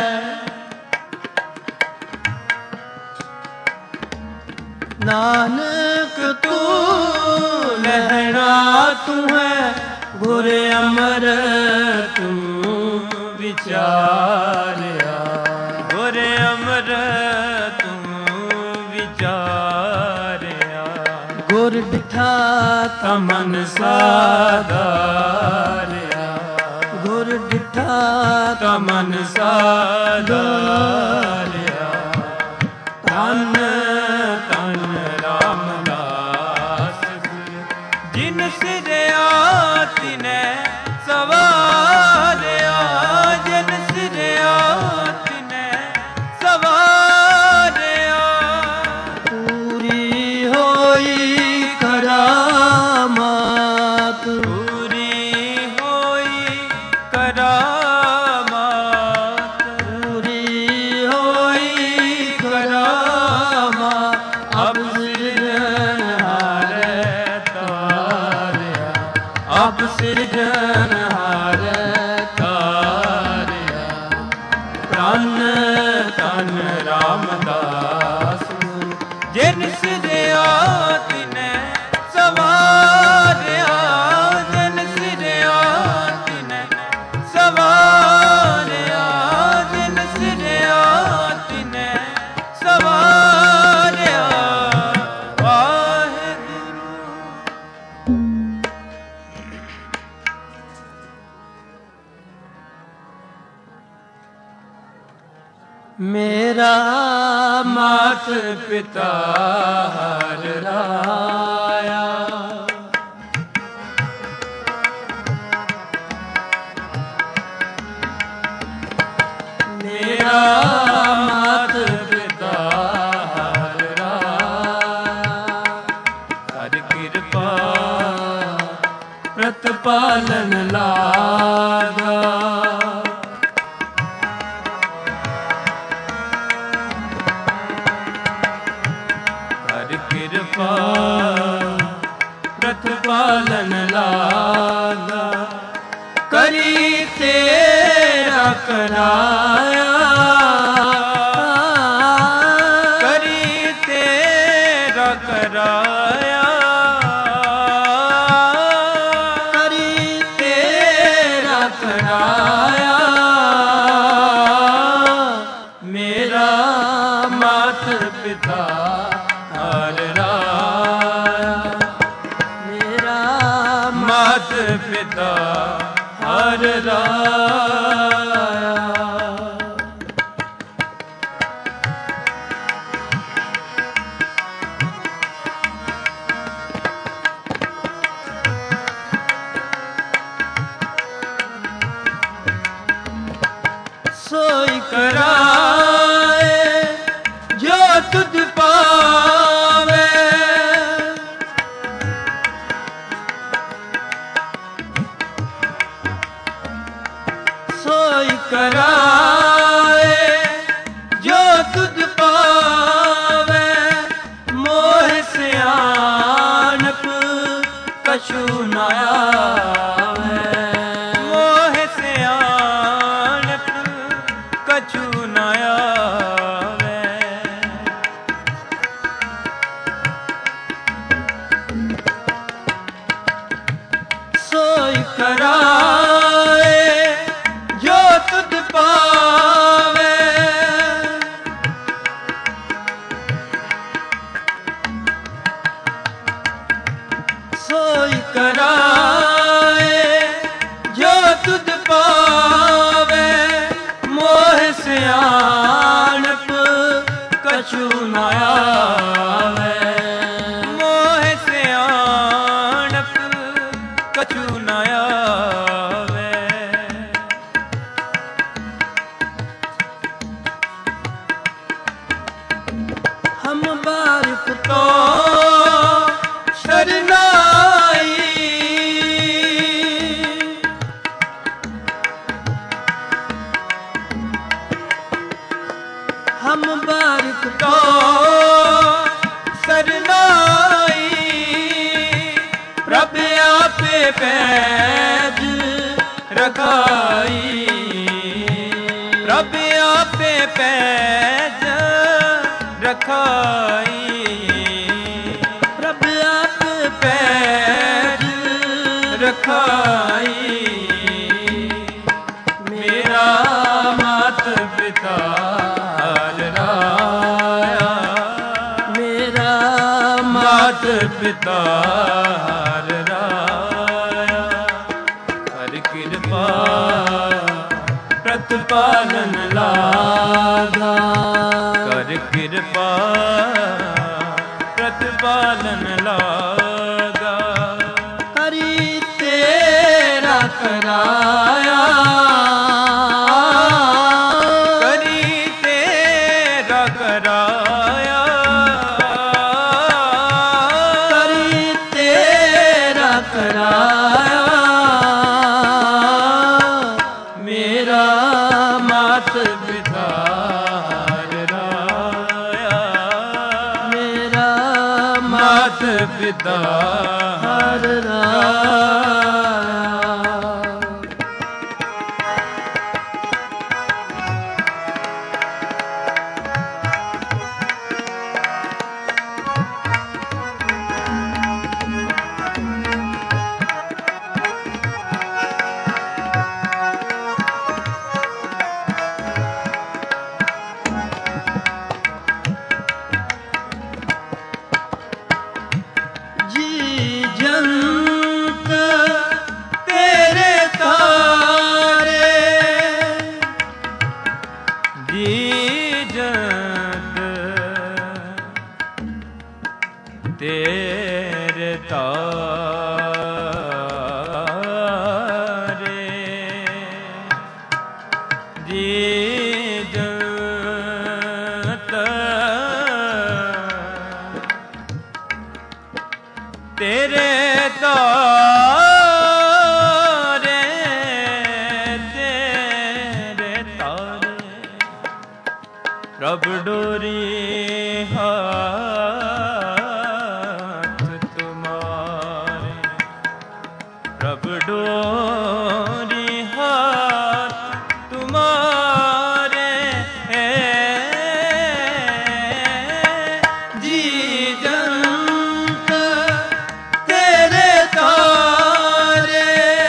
ਨਾਨਕ ਤੂੰ ਲੈਣਾ ਤੂੰ ਹੈ, ਗੁਰ ਅਮਰ ਤੂੰ ਵਿਚਾਰਿਆ, ਗੁਰ ਅਮਰ ਤੂੰ ਵਿਚਾਰਿਆ। ਗੁਰ ਡਿਠਾ ਤਾ ਮਨ ਸਾਧਾਰਿਆ, ਗੁਰ ਡਿਠਾ ਤਾ ਮਨ ਸਾਧਾਰਿਆ। ਧੰਨ ਧੰਨ ਰਾਮਦਾਸ ਜਿਨ ਸਿਰਿਆ ਤਿਨੈ ਸਵਾਰਿਆ, ਜਿਨ ਸਿਰਿਆ ਤਿਨੈ ਸਵਾਰਿਆ। ਪੂਰੀ ਹੋਈ ਕਰਾਮਾਤ, ਪੂਰੀ ਹੋਈ ਕਰਾਮਾਤ, ਪੂਰੀ ਹੋਈ ਕਰਾਮਾਤ। ਅਬ ਸਿਰਜਣਹਾਰੇ ਤਾਰਿਆ, ਅਬ ਸਿਰਜਣਹਾਰੇ ਤਾਰਿਆ। ਧੰਨ ਧੰਨ ਰਾਮਦਾਸ ਜਿਨ ਸਿਰਿਆ ਤਿਨੈ ਸਵਾਰਿਆ, ਜਿਨ ਸਿਰਿਆ ਤਿਨੈ ਸਵਾਰਿਆ, ਜਿਨ ਸਿਰਿਆ ਤਿਨੈ ਸਵਾਰਿਆ। ਵਾਹਿਗੁਰੂ। ਮੇਰਾ ਮਾਤ ਪਿਤਾ ਹਰ ਰਾਇਆ, ਮੇਰਾ ਮਾਤ ਪਿਤਾ ਹਰ ਰਾਇਆ। ਹਰਿ ਕਿਰਪਾ ਪ੍ਰਤਪਾਲਨ ਲਾਗਾ, ਹਰਿ ਕਿਰਪਾ ਪ੍ਰਤਪਾਲਨ ਲਾਗਾ। ਕਰੀ ਤੇਰਾ ਕਰਾਇਆ, ਕਰੀ ਤੇਰਾ ਕਰਾਇਆ, ਕਰੀ ਤੇਰਾ ਕਰਾਇਆ। ਮੇਰਾ ਮਾਤ ਪਿਤਾ ਹਰ ਰਾਇਆ, ਮੇਰਾ ਮਾਤ ਪਿਤਾ ਹਰ ਰਾਇਆ। ਸੋਈ ਕਰਾਏ ਜੋ ਤੁਧ ਪਾਵੇ, ਸੋਈ ਕਰਾਏ ਜੋ ਤੁਧ ਪਾਵੇ। ਮੋਹ ਸਿਆਣਪ ਕਛੂ ਨ ਆਵੇ, ਮੋਹ ਸਿਆਣਪ ਕਛੂ ਨ ਆਵੇ। ਸੋਈ ਕਰਾਏ ਜੋ ਤੁਧ ਪਾਵੇ। ਆਵੇ। ਮੋਹ ਸਿਆਣਪ ਕਛੂ ਨ ਆਵੇ। ਹਮ ਬਾਰਿਕ ਤੋ ਸ਼ਰਨਾਈ ਹਮ ਬਾਰਿਕ ਤੋ ਸਰਨਾਈ। ਪ੍ਰਭ ਆਪੇ ਪੈਜ ਰਖਾਈ। ਪ੍ਰਭ ਆਪੇ ਪੈਜ ਰਖਾਈ। ਪ੍ਰਭ ਆਪ ਪੈਜ ਰਖਾਈ। ਮੇਰਾ ਮਾਤ ਪਿਤਾ ਰਾਇਆ। ਮੇਰਾ ਮਾਤ ਪਿਤਾ ਰਾਇਆ। ਹਰ ਕਿਰਪਾ ਪ੍ਰਤਪਾਲਨ ਲਾਗਾ। ਕਰ ਕਿਰਪਾ ਪ੍ਰਤਪਾਲਨ ਲਾਗਾ। ਹਰੀ ਤੇਰਾ ਕਰਾਇਆ। ਕਰੀ ਤੇਰਾ ਕਰਾਇਆ। ਕਰੀ ਤੇਰਾ ਕਰਾਇਆ। ਮੇਰਾ ਮਾਤ ਪਿਤਾ ਰਾਇਆ। ਮੇਰਾ ਮਾਤ ਪਿਤਾ ਹਰ ਰਾਇਆ। ਜੀ ਜੰਤ ਤੇਰੇ ਤਾਰੇ। ਜੀ ਜੰਤ ਤੇਰੇ ਤਾਰੇ। ਜੀ ਜੰਤ ਤੇਰੇ ਤਾਰੇ। ਤੇਰੇ ਤਾਰੇ। ਪ੍ਰਭ ਡੋਰੀ ਹਾਥ ਤੁਮਾਰੇ। ਪ੍ਰਭ ਡੋਰੀ ਹਾਥ ਤੁਮਾਰੇ। ਜੀ ਜੰਤ ਤੇਰੇ ਤਾਰੇ।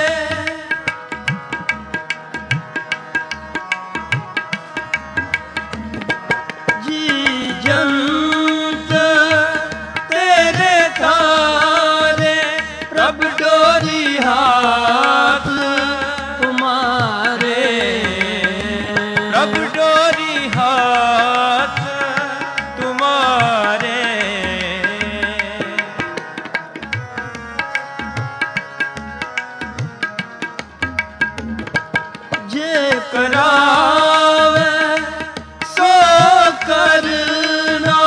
ਜੀ ਜੰਤ ਤੇਰੇ ਤਾਰੇ। ਪ੍ਰਭ ਡੋਰੀ ਹਾਥ ਤੁਮਾਰੇ। ਪ੍ਰਭ ਡੋਰੀ ਹਾਥ ਤੁਮਾਰੇ। ਜੇ ਕਰਾਵੇ ਸੋ ਕਰਨਾ।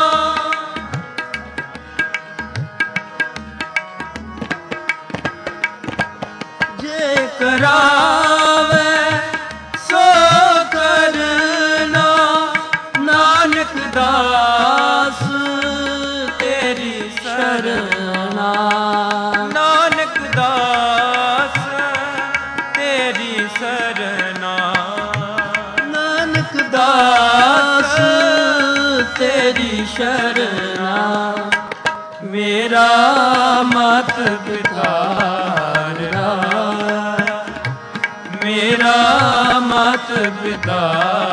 ਜੇ ਕਰਾਵੇ ਸੋ ਕਰਨਾ। ਨਾਨਕ ਦਾਸ ਤੇਰੀ ਸ਼ਰਨਾ। ਨਾਨਕ ਦਾਸ ਤੇਰੀ ਸਰਨਾ। ਨਾਨਕ ਦਾਸ ਤੇਰੀ ਸ਼ਰਨਾ। ਮੇਰਾ ਮਾਤ ਪਿਤਾ ਰਾਇਆ। ਮੇਰਾ ਮਾਤ ਪਿਤਾ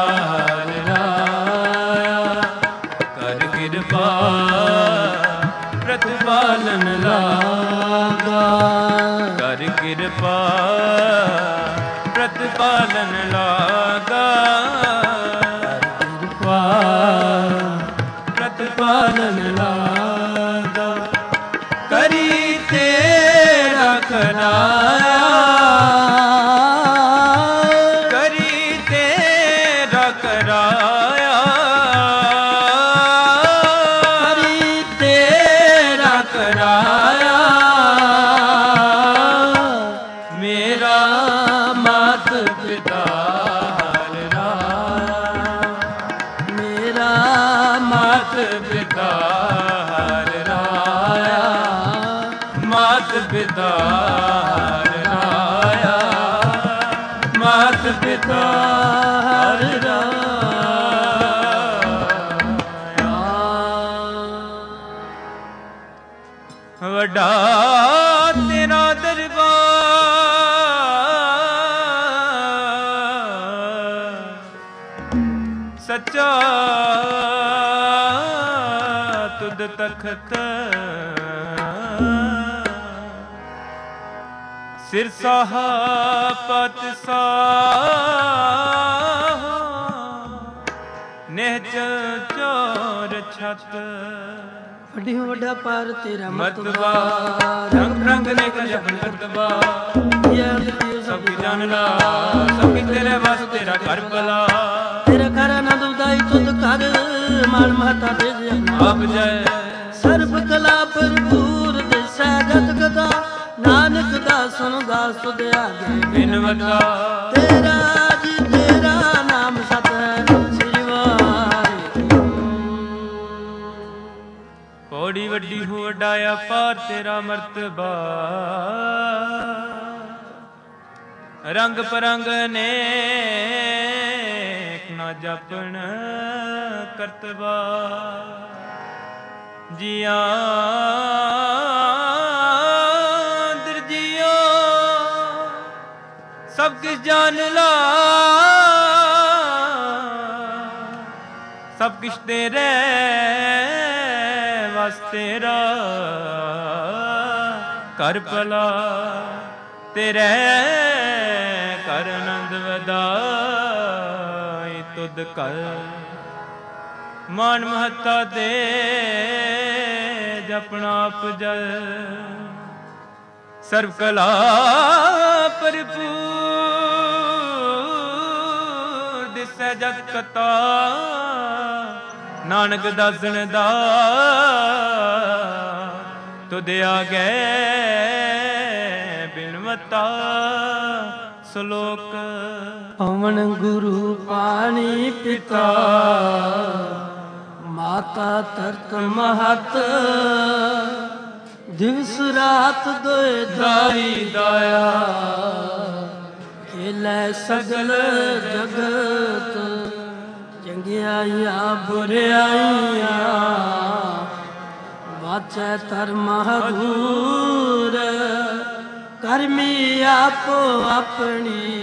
ਰਾਇਆ। ਕਰ ਕਿਰਪਾ ਪ੍ਰਤਪਾਲਨ ਲਾਗਾ। ਕਰ ਕਿਰਪਾ ਪ੍ਰਤਪਾਲਨ ਲਾਗਾ। ਕਿਰਪਾ ਪਾਲਨ ਲਾਗਾ, ਕਰੀ ਤੇਰਾ ਕਰਾਇਆ, ਕਰੀ ਤੇਰਾ ਕਰਾਇਆ, ਕਰੀ ਤੇਰਾ ਕਰਾਇਆ। ਮੇਰਾ ਮਾਤ ਪਿਤਾ ਹਰ ਰਾਇਆ, ਮੇਰਾ ਮਾਤ ਪਿਤਾ ਹਰ ਰਾਇਆ, ਮਾਤ ਪਿਤਾ ਹਰ ਰਾਇਆ, ਮਾਤ ਪਿਤਾ ਹਰ ਰਾਇਆ। ਵੱਡਾ ਤੇਰਾ ਸੱਚਾ ਤੁਧ ਤਖਤ, ਸਿਰ ਸਾਹਾ ਪਤ ਸਾਹ, ਨਿਹਚਲ ਚੋਰ ਛਤ। ਵੱਡੀ ਵੱਡਾ ਪਰ ਤੇਰਾ ਮਤਬਾ, ਰੰਗ ਰੰਗ ਨੇ ਜਪਨ ਮਤਬਾ, ਸਭ ਕੀ ਜਾਣਨਾ, ਸਭ ਕੀ ਤੇਰੇ ਵਸ, ਤੇਰਾ ਘਰ ਭਲਾ, ਤੇਰਾ ਘਰ ਆਨੰਦ ਉਦਾਈ ਤੁਧ ਕਰ, ਮਾਨ ਮਹਤਾ ਦੇ ਆਪ ਜੈ। ਸਰਬ ਕਲਾ ਭਰਪੂਰ ਦਿਸੈ ਜਤ ਗਦਾ, ਨਾਨਕ ਦਾਸਨ ਦਾਸ ਤੁਧ ਆਗੇ ਬਿਨਵਤਾ। ਤੇਰਾ ਜੀ ਤੇਰਾ ਨਾਮ ਸਤ ਹੈ, ਸ੍ਰੀ ਵਾਹਿਗੁਰੂ। ਪੌੜੀ ਵੱਡੀ ਹੋ ਵੱਡਾਇਆ ਪਾਰ ਤੇਰਾ ਮਰਤਬਾ, ਰੰਗ ਪਰੰਗ ਨੇ ਨਾ ਜਪਣ ਕਰਤਬਾ। ਜੀਆਂ ਦਰਜੀਓ ਸਭ ਕਿਛ ਜਾਣ ਲਾ, ਸਭ ਕਿਛ ਤੇਰੇ ਤੇਰਾ ਕਰ ਭਲਾ, ਤੇਰੇ ਕਰ ਆਨੰਦ ਵਧਾਈ ਤੁਧ ਕਰ। ਮਾਨ ਮਹੱਤਾ ਦੇ ਜਪਣਾ ਆਪ ਜਲ, ਸਰਬ ਕਲਾ ਭਰਪੂਰ ਦਿਸੈ ਜਗ ਕਤਾ, ਨਾਨਕ ਦਾਸਨ ਦਾ ਤੁਧ ਆਗੇ ਬਿਨਵਤਾ। ਸ਼ਲੋਕ। ਪਵਨ ਗੁਰੂ ਪਾਣੀ ਪਿਤਾ, ਮਾਤਾ ਧਰਤ ਮਹਤ, ਦਿਵਸ ਰਾਤ ਦੋਇ ਦਾਈ ਦਾਇਆ, ਖੇਲੇ ਸਗਲ ਜਗਤ, ਚੰਗਿਆਈਆਂ ਬੁਰਿਆਈਆਂ, ਵਾਚੈ ਧਰਮ ਹਦੂਰ, ਕਰਮੀ ਆਪੋ ਆਪਣੀ,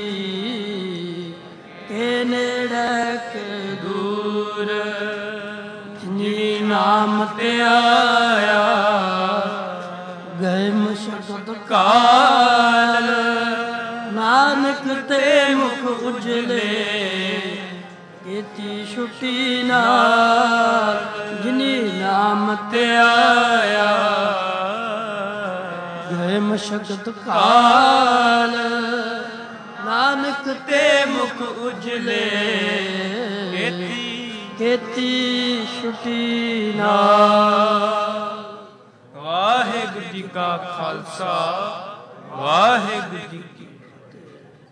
ਕੇ ਨੇੜੇ ਕੇ ਦੂਰ। ਜਿਨੀ ਨਾਮ ਤੇ ਆਇਆ, ਗਏ ਮੁਸ਼ਕਤ ਕਾਲ, ਨਾਨਕ ਤੇ ਮੁਖ ਉਜਲੇ, ਕੀਤੀ ਛੁੱਟੀ ਨਾਲ। ਜਿਨੀ ਨਾਮ ਤੇ ਆਇਆ, ਗਏ ਮਸ਼ਕਤ ਕਾਲ, ਨਾਨਕ ਤੇ ਮੁਖ ਉਜਲੇ, ਕੀਤੀ ਛੁੱਟੀ ਨਾਲ। ਵਾਹਿਗੁਰੂ ਜੀ ਕਾ ਖਾਲਸਾ, ਵਾਹਿਗੁਰੂ ਜੀ